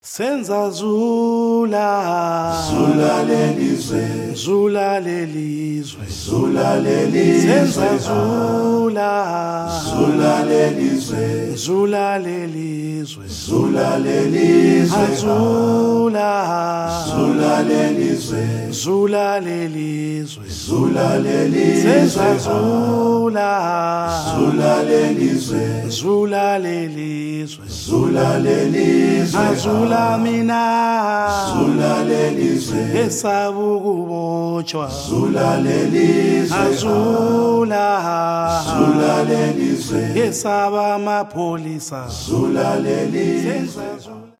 Senza zula, Zula lelizwe, zula lelizwe, Zula lelizwe, senza zula, Zula lelizwe, zula lelizwe, Zula lelizwe, azula, Zula lelizwe, zula lelizwe, Zula lelizwe, senza zula, Zula lelizwe, zula lelizwe, Zula lelizwe, azula mina, Zula lelizwe, esabukubotshwa, Zula lelizwe, azula, Zula lelizwe, esaba amapholisa, Zula lelizwe. senza zula.